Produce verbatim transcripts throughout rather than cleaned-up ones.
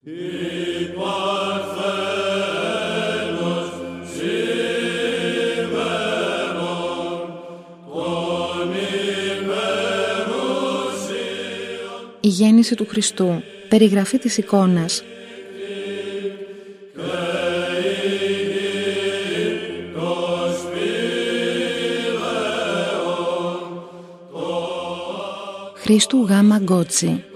Η γέννηση του Χριστού. Περιγραφή της εικόνας. Χρήστου Γάμα Γκότσι.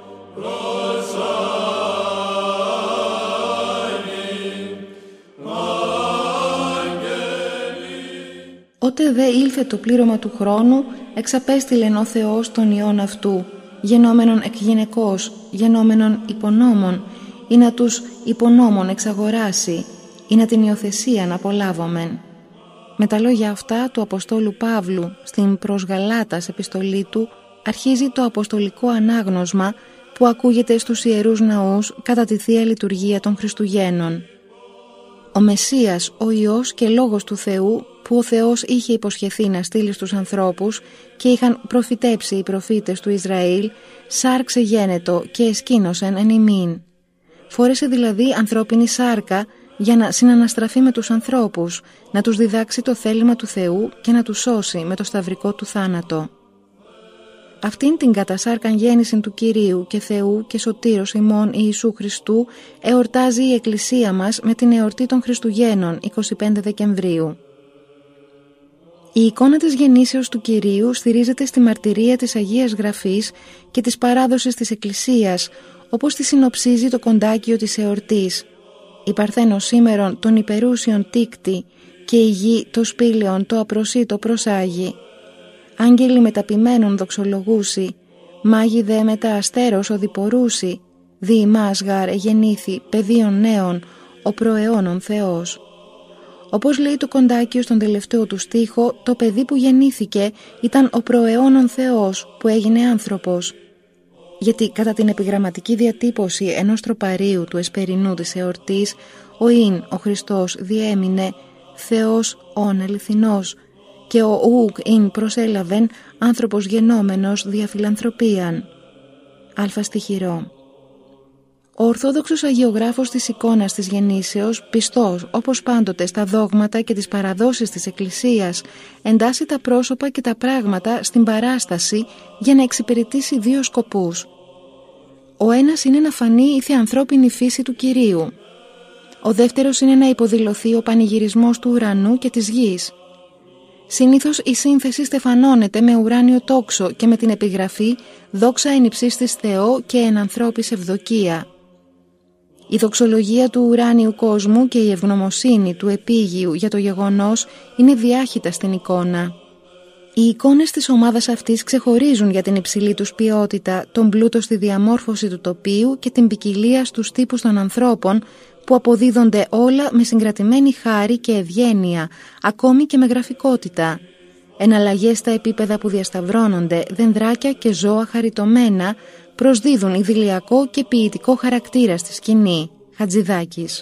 Ότε δε ήλθε το πλήρωμα του χρόνου, εξαπέστειλεν ο Θεός τον Υιόν αυτού, γενόμενον εκ γυναικός, γενόμενον υπονόμων, ή να τους υπονόμων εξαγοράσει, ή να την υιοθεσίαν απολάβομεν. Με τα λόγια αυτά του Αποστόλου Παύλου στην προς Γαλάτας επιστολή του αρχίζει το αποστολικό ανάγνωσμα που ακούγεται στους Ιερούς Ναούς κατά τη Θεία Λειτουργία των Χριστουγέννων. Ο Μεσσίας, ο Υιός και Λόγος του Θεού, που ο Θεός είχε υποσχεθεί να στείλει στους ανθρώπους και είχαν προφητέψει οι προφήτες του Ισραήλ, σάρξε γένετο και εσκήνωσεν εν ημίν. Φόρεσε δηλαδή ανθρώπινη σάρκα για να συναναστραφεί με τους ανθρώπους, να τους διδάξει το θέλημα του Θεού και να τους σώσει με το σταυρικό του θάνατο. Αυτήν την κατασάρκαν γέννηση του Κυρίου και Θεού και Σωτήρος ημών Ιησού Χριστού εορτάζει η Εκκλησία μας με την εορτή των Χριστουγέννων εικοστή πέμπτη Δεκεμβρίου. Η εικόνα της γεννήσεως του Κυρίου στηρίζεται στη μαρτυρία της Αγίας Γραφής και της παράδοσης της Εκκλησίας, όπως τη συνοψίζει το κοντάκιο της εορτής. Η Παρθένος σήμερον των υπερούσιων τίκτη και η γη το σπήλαιον το απροσίτο προσάγει. Άγγελοι μεταπημένων δοξολογούσι, μάγοι δε μετά αστέρος οδηπορούσι, δι ημάς γαρ εγεννήθη παιδίων νέων, ο προαιώνων Θεός. Όπως λέει το κοντάκιο στον τελευταίο του στίχο, το παιδί που γεννήθηκε ήταν ο προαιώνων Θεός που έγινε άνθρωπος. Γιατί κατά την επιγραμματική διατύπωση ενός τροπαρίου του εσπερινού της εορτής, ο Ιν, ο Χριστός, διέμεινε Θεός ον αληθινός και ο Ουκ Ιν προσέλαβεν άνθρωπος γενόμενος δια φιλανθρωπίαν. Αλφα στοιχειρό. Ο Ορθόδοξος Αγιογράφος της εικόνας της γεννήσεως, πιστός όπως πάντοτε στα δόγματα και τις παραδόσεις της Εκκλησίας, εντάσσει τα πρόσωπα και τα πράγματα στην παράσταση για να εξυπηρετήσει δύο σκοπούς. Ο ένας είναι να φανεί η θεανθρώπινη φύση του Κυρίου. Ο δεύτερος είναι να υποδηλωθεί ο πανηγυρισμός του ουρανού και της γης. Συνήθως η σύνθεση στεφανώνεται με ουράνιο τόξο και με την επιγραφή «Δόξα εν υψίστοις Θεό και εν ανθρώπης ευδοκία». Η δοξολογία του ουράνιου κόσμου και η ευγνωμοσύνη του επίγειου για το γεγονός είναι διάχυτα στην εικόνα. Οι εικόνες της ομάδας αυτής ξεχωρίζουν για την υψηλή τους ποιότητα, τον πλούτο στη διαμόρφωση του τοπίου και την ποικιλία στους τύπους των ανθρώπων που αποδίδονται όλα με συγκρατημένη χάρη και ευγένεια, ακόμη και με γραφικότητα. Εναλλαγές στα επίπεδα που διασταυρώνονται, δενδράκια και ζώα χαριτωμένα προσδίδουν ιδηλιακό και ποιητικό χαρακτήρα στη σκηνή. Χατζηδάκης.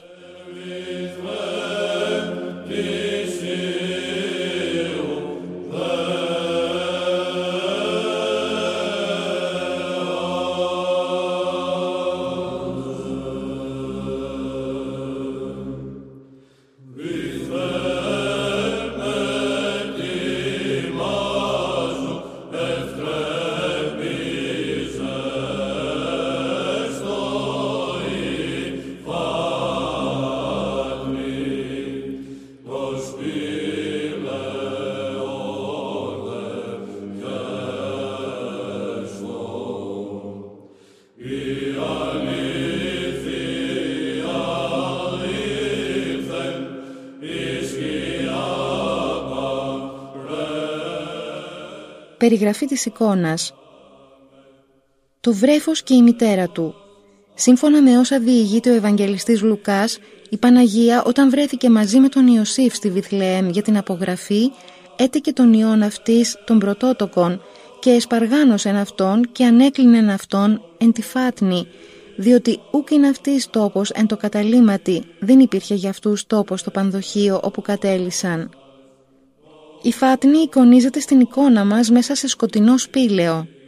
Περιγραφή της εικόνας. Το βρέφος και η μητέρα του. Σύμφωνα με όσα διηγείται ο Ευαγγελιστής Λουκάς, η Παναγία όταν βρέθηκε μαζί με τον Ιωσήφ στη Βιθλεέμ για την απογραφή, έτεκε τον ιόν αυτής των πρωτότοκων και εσπαργάνωσεν αυτόν και ανέκλεινεν αυτόν εν τη φάτνη, διότι ούκ είναι αυτής τόπος εν το καταλήμματι, δεν υπήρχε για αυτούς τόπος στο πανδοχείο όπου κατέλυσαν. Η φάτνη εικονίζεται στην εικόνα μας μέσα σε σκοτεινό σπήλαιο.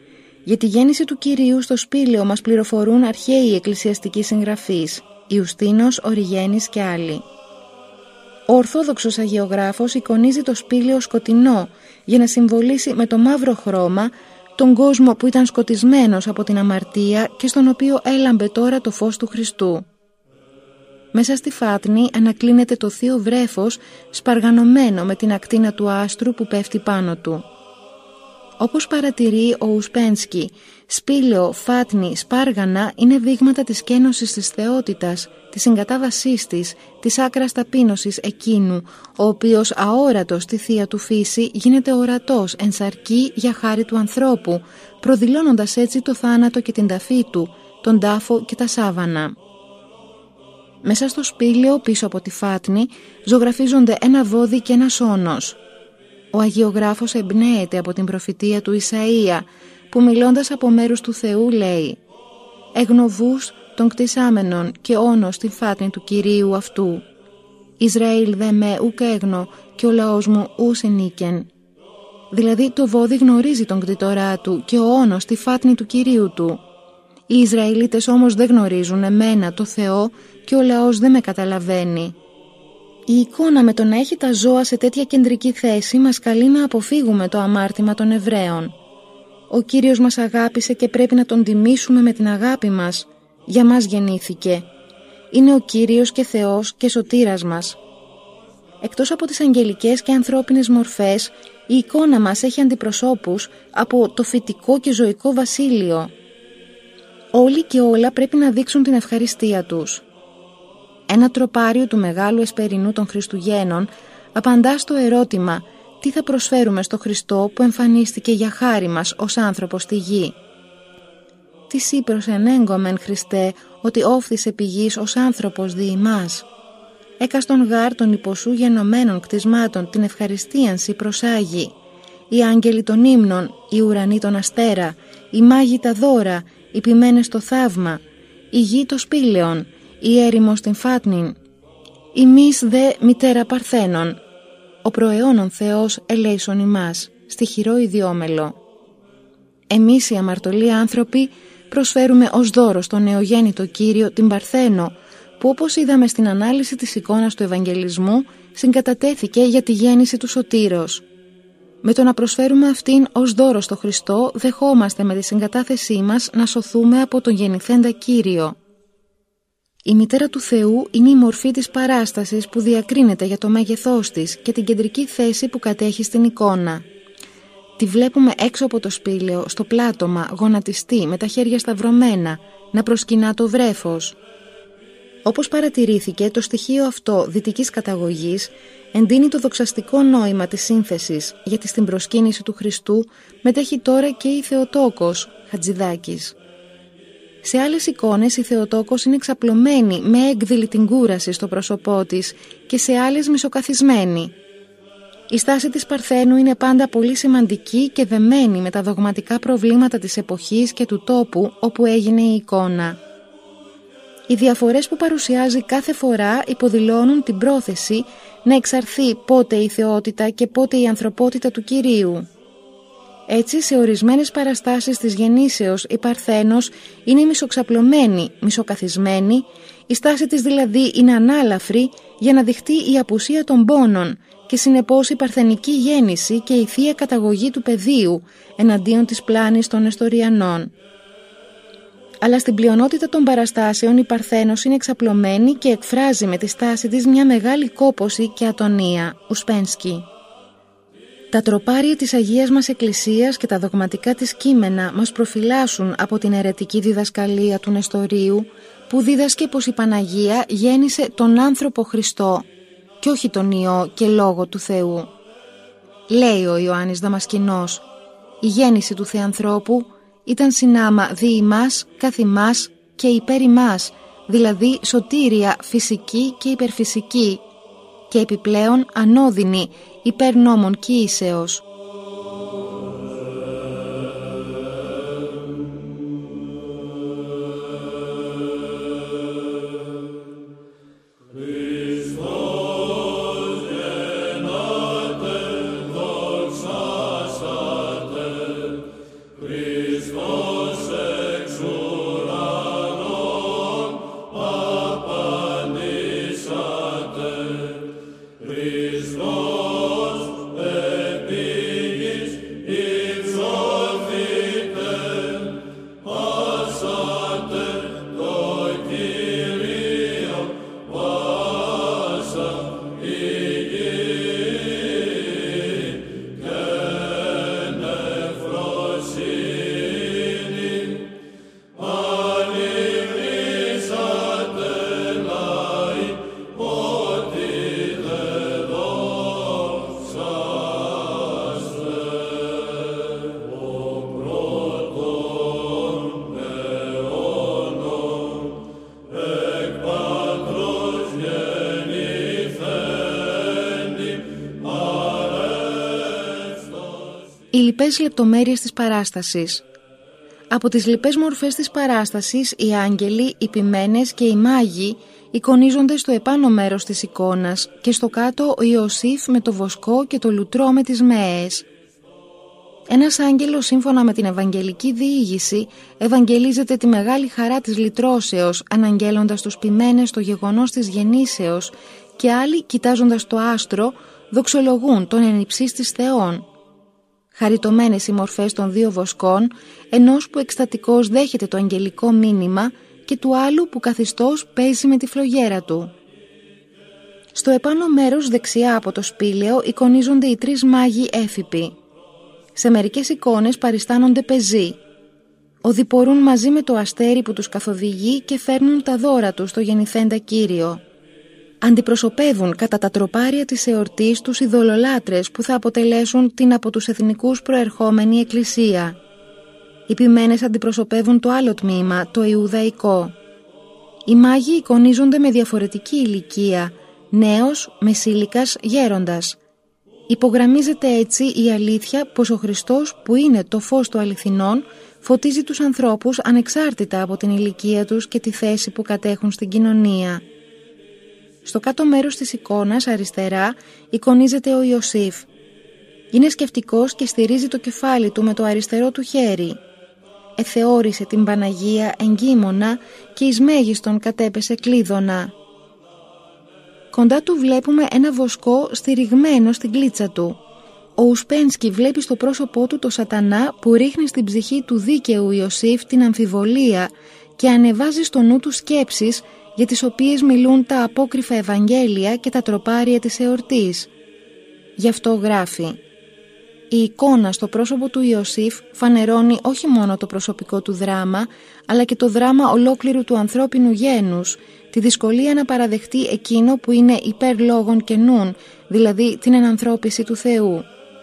Για τη γέννηση του Κυρίου στο σπήλαιο μας πληροφορούν αρχαίοι εκκλησιαστικοί συγγραφείς, Ιουστίνος, Οριγένης και άλλοι. Ο Ορθόδοξος αγιογράφος εικονίζει το σπήλαιο σκοτεινό για να συμβολήσει με το μαύρο χρώμα τον κόσμο που ήταν σκοτισμένος από την αμαρτία και στον οποίο έλαμπε τώρα το φως του Χριστού. Μέσα στη φάτνη ανακλίνεται το θείο βρέφος σπαργανωμένο με την ακτίνα του άστρου που πέφτει πάνω του. Όπως παρατηρεί ο Ουσπένσκι, σπήλαιο, φάτνη, σπάργανα είναι δείγματα της κένωσης της θεότητας, της συγκατάβασής της, της άκρας ταπείνωσης εκείνου, ο οποίος αόρατος στη θεία του φύση γίνεται ορατός εν σαρκή για χάρη του ανθρώπου, προδηλώνοντας έτσι το θάνατο και την ταφή του, τον τάφο και τα σάβανα. Μέσα στο σπήλαιο πίσω από τη φάτνη ζωγραφίζονται ένα βόδι και ένας όνος. Ο αγιογράφος εμπνέεται από την προφητεία του Ισαΐα που μιλώντας από μέρους του Θεού λέει «Εγνοβούς των κτισάμενων και όνος την φάτνη του Κυρίου αυτού. Ισραήλ δε με ουκ έγνω και ο λαός μου ου συνήκεν». Δηλαδή το βόδι γνωρίζει τον κτητορά του και ο όνος τη φάτνη του Κυρίου του. Οι Ισραηλίτες όμως δεν γνωρίζουν εμένα το Θεό και ο λαός δεν με καταλαβαίνει. Η εικόνα με το να έχει τα ζώα σε τέτοια κεντρική θέση μας καλεί να αποφύγουμε το αμάρτημα των Εβραίων. Ο Κύριος μας αγάπησε και πρέπει να τον τιμήσουμε με την αγάπη μας. Για μας γεννήθηκε. Είναι ο Κύριος και Θεός και σωτήρας μας. Εκτός από τις αγγελικές και ανθρώπινες μορφές, η εικόνα μας έχει αντιπροσώπους από το φυτικό και ζωικό βασίλειο. Όλοι και όλα πρέπει να δείξουν την ευχαριστία τους. Ένα τροπάριο του Μεγάλου Εσπερινού των Χριστουγέννων απαντά στο ερώτημα «Τι θα προσφέρουμε στο Χριστό που εμφανίστηκε για χάρη μας ως άνθρωπος στη γη». «Τι σύ προσενέγκομεν, Χριστέ, ότι όφθης επί γης ως άνθρωπος δι' ημάς. Έκαστον γάρ των υποσού γενομένων κτισμάτων την ευχαριστίαν σοι προσάγει. Οι άγγελοι των ύμνων, οι ουρανοί των αστέρα, οι μάγοι τα δώρα, οι ποιμένες το θαύμα, η γη το σπήλαιον, η έρημος την φάτνην. Ημείς δε μητέρα παρθένων. Ο προαιώνων Θεός ελέησον ημάς, στη χειρό ιδιόμελο». Εμείς οι αμαρτωλοί άνθρωποι προσφέρουμε ως δώρο στον νεογέννητο Κύριο την Παρθένο, που όπως είδαμε στην ανάλυση της εικόνας του Ευαγγελισμού συγκατατέθηκε για τη γέννηση του Σωτήρος. Με το να προσφέρουμε αυτήν ως δώρο στο Χριστό δεχόμαστε με τη συγκατάθεσή μας να σωθούμε από τον γεννηθέντα Κύριο. Η μητέρα του Θεού είναι η μορφή της παράστασης που διακρίνεται για το μέγεθός της και την κεντρική θέση που κατέχει στην εικόνα. Τη βλέπουμε έξω από το σπήλαιο, στο πλάτωμα, γονατιστή, με τα χέρια σταυρωμένα, να προσκυνά το βρέφος. Όπως παρατηρήθηκε, το στοιχείο αυτό δυτικής καταγωγής εντείνει το δοξαστικό νόημα της σύνθεσης, γιατί στην προσκύνηση του Χριστού μετέχει τώρα και η Θεοτόκος, Χατζηδάκης. Σε άλλες εικόνες η Θεοτόκος είναι εξαπλωμένη με έκδηλη την κούραση στο πρόσωπό της και σε άλλες μισοκαθισμένη. Η στάση της Παρθένου είναι πάντα πολύ σημαντική και δεμένη με τα δογματικά προβλήματα της εποχής και του τόπου όπου έγινε η εικόνα. Οι διαφορές που παρουσιάζει κάθε φορά υποδηλώνουν την πρόθεση να εξαρθεί πότε η θεότητα και πότε η ανθρωπότητα του Κυρίου. Έτσι, σε ορισμένες παραστάσεις της γεννήσεως η Παρθένος είναι μισοξαπλωμένη, μισοκαθισμένη, η στάση της δηλαδή είναι ανάλαφρη για να δειχτεί η απουσία των πόνων και συνεπώς η παρθενική γέννηση και η θεία καταγωγή του παιδίου εναντίον της πλάνης των Νεστοριανών. Αλλά στην πλειονότητα των παραστάσεων η Παρθένος είναι εξαπλωμένη και εκφράζει με τη στάση της μια μεγάλη κόπωση και ατονία. Ουσπένσκι. Τα τροπάρια της Αγίας μας Εκκλησίας και τα δογματικά της κείμενα μας προφυλάσσουν από την αιρετική διδασκαλία του Νεστορίου που δίδασκε πως η Παναγία γέννησε τον άνθρωπο Χριστό και όχι τον Υιό και Λόγο του Θεού. Λέει ο Ιωάννης Δαμασκηνός, η γέννηση του Θεανθρώπου ήταν συνάμα δι' ημάς, καθ' ημάς και υπέρ ημάς, δηλαδή σωτήρια φυσική και υπερφυσική και επιπλέον ανώδυνη υπέρ νόμων κοίησεως. Christus λοιπές λεπτομέρειες της Παράστασης. Από τις λοιπές μορφές της Παράστασης, οι άγγελοι, οι ποιμένες και οι μάγοι εικονίζονται στο επάνω μέρος της εικόνας και στο κάτω ο Ιωσήφ με το βοσκό και το λουτρό με τις μέες. Ένας άγγελος, σύμφωνα με την Ευαγγελική διήγηση, ευαγγελίζεται τη μεγάλη χαρά της λυτρώσεως, αναγγέλλοντας τους ποιμένες το γεγονός της γεννήσεως, και άλλοι, κοιτάζοντας το άστρο, δοξολογούν τον εν υψίστης Θεόν. Χαριτωμένες οι μορφές των δύο βοσκών, ενός που εκστατικός δέχεται το αγγελικό μήνυμα και του άλλου που καθιστός παίζει με τη φλογέρα του. Στο επάνω μέρος δεξιά από το σπήλαιο εικονίζονται οι τρεις μάγοι Έφυποι. Σε μερικές εικόνες παριστάνονται πεζοί. Οδηπορούν μαζί με το αστέρι που τους καθοδηγεί και φέρνουν τα δώρα τους στο γεννηθέντα Κύριο. Αντιπροσωπεύουν κατά τα τροπάρια της εορτής τους ειδωλολάτρες που θα αποτελέσουν την από τους εθνικούς προερχόμενη εκκλησία. Οι ποιμένες αντιπροσωπεύουν το άλλο τμήμα, το Ιουδαϊκό. Οι μάγοι εικονίζονται με διαφορετική ηλικία, νέος, μεσήλικας, γέροντας. Υπογραμμίζεται έτσι η αλήθεια πως ο Χριστός, που είναι το φως του αληθινών, φωτίζει τους ανθρώπους ανεξάρτητα από την ηλικία τους και τη θέση που κατέχουν στην κοινωνία. Στο κάτω μέρος της εικόνας, αριστερά, εικονίζεται ο Ιωσήφ. Είναι σκεφτικός και στηρίζει το κεφάλι του με το αριστερό του χέρι. Εθεώρησε την Παναγία εγκύμονα και εις μέγιστον κατέπεσε κλείδωνα. Κοντά του βλέπουμε ένα βοσκό στηριγμένο στην κλίτσα του. Ο Ουσπένσκι βλέπει στο πρόσωπό του το σατανά που ρίχνει στην ψυχή του δίκαιου Ιωσήφ την αμφιβολία και ανεβάζει στο νου του σκέψεις για τις οποίες μιλούν τα απόκριφα Ευαγγέλια και τα τροπάρια της εορτής. Γι' αυτό γράφει: η εικόνα στο πρόσωπο του Ιωσήφ φανερώνει όχι μόνο το προσωπικό του δράμα, αλλά και το δράμα ολόκληρου του ανθρώπινου γένους, τη δυσκολία να παραδεχτεί εκείνο που είναι υπέρ λόγων και νουν, δηλαδή την ενανθρώπιση του Θεού.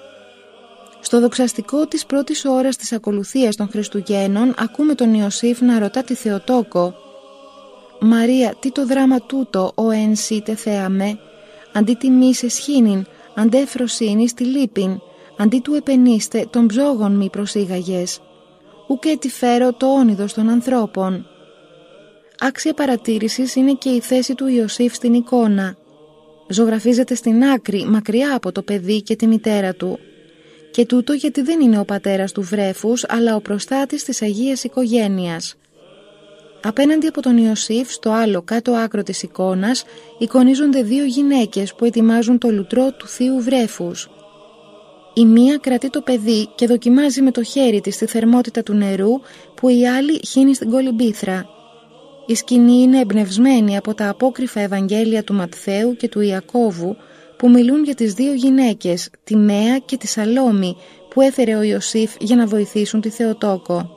Στο δοξαστικό της πρώτης ώρας της ακολουθίας των Χριστουγέννων ακούμε τον Ιωσήφ να ρωτά τη Θεοτόκο: «Μαρία, τι το δράμα τούτο, ο εν σύ τε θέαμε, αντί τιμή σε σχήνην, αντέ φροσύνη στη λύπην, αντί του επενείστε των ψόγων μη προσήγαγες, ουκ τι φέρω το όνειδος των ανθρώπων». Άξια παρατήρησης είναι και η θέση του Ιωσήφ στην εικόνα. Ζωγραφίζεται στην άκρη, μακριά από το παιδί και τη μητέρα του. Και τούτο γιατί δεν είναι ο πατέρας του βρέφους, αλλά ο προστάτης της Αγίας Οικογένειας. Απέναντι από τον Ιωσήφ, στο άλλο κάτω άκρο της εικόνας, εικονίζονται δύο γυναίκες που ετοιμάζουν το λουτρό του θείου βρέφους. Η μία κρατεί το παιδί και δοκιμάζει με το χέρι της τη θερμότητα του νερού που η άλλη χύνει στην κολυμπήθρα. Η σκηνή είναι εμπνευσμένη από τα απόκριφα Ευαγγέλια του Ματθαίου και του Ιακώβου που μιλούν για τις δύο γυναίκες, τη Μαία και τη Σαλόμη, που έφερε ο Ιωσήφ για να βοηθήσουν τη Θεοτόκο.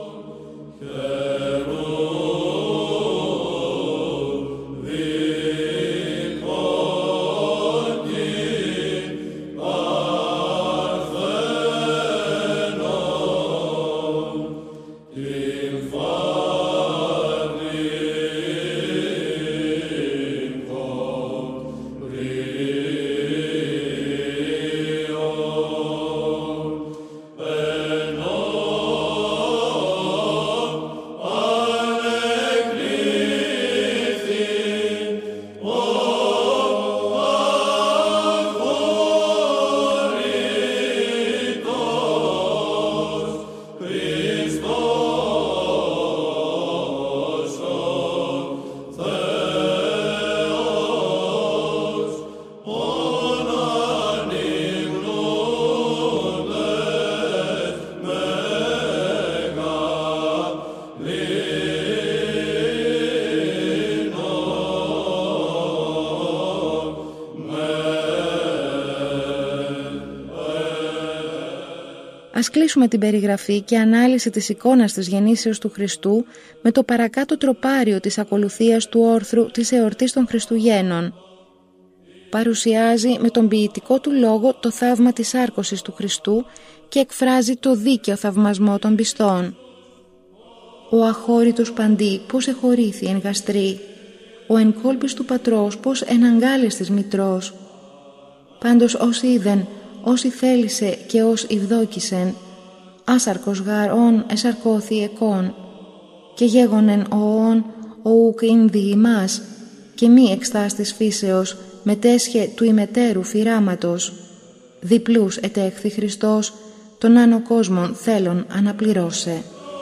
Ας κλείσουμε την περιγραφή και ανάλυση της εικόνας της γεννήσεως του Χριστού με το παρακάτω τροπάριο της ακολουθίας του όρθρου της εορτής των Χριστουγέννων. Παρουσιάζει με τον ποιητικό του λόγο το θαύμα της άρκωσης του Χριστού και εκφράζει το δίκαιο θαυμασμό των πιστών. Ο αχώρητος παντί πώς εχωρήθη εν γαστρή, ο εν κόλπης του πατρός πώς εν αγκάλες της μητρός. Πάντως όσοι είδεν όσοι θέλησε και ως ηβδόκησεν, άσαρκος γάρ ον εσαρκώθη εκών, και γέγονεν ο ον ο ουκ ίνδι ημάς, και μη εξτάστης φύσεως μετέσχε του ημετέρου φυράματος. Διπλούς ετέχθη Χριστός, τον άνω κόσμον θέλων αναπληρώσε.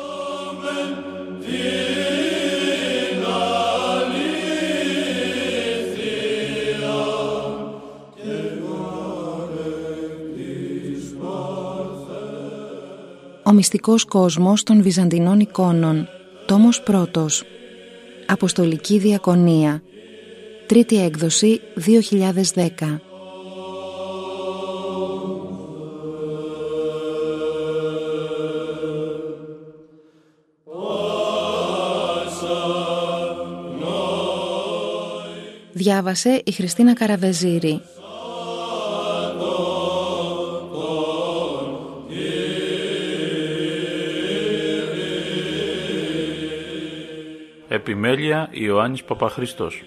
Ο μυστικός κόσμος των Βυζαντινών εικόνων, τόμος πρώτος, Αποστολική Διακονία, τρίτη έκδοση δύο χιλιάδες δέκα. Διάβασε η Χριστίνα Καραβεζήρη. Επιμέλεια Ιωάννης Παπαχρήστος.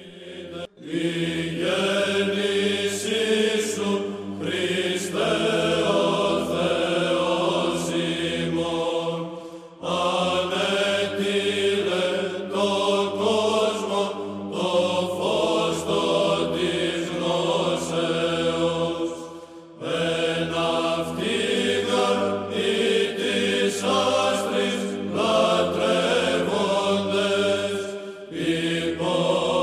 Oh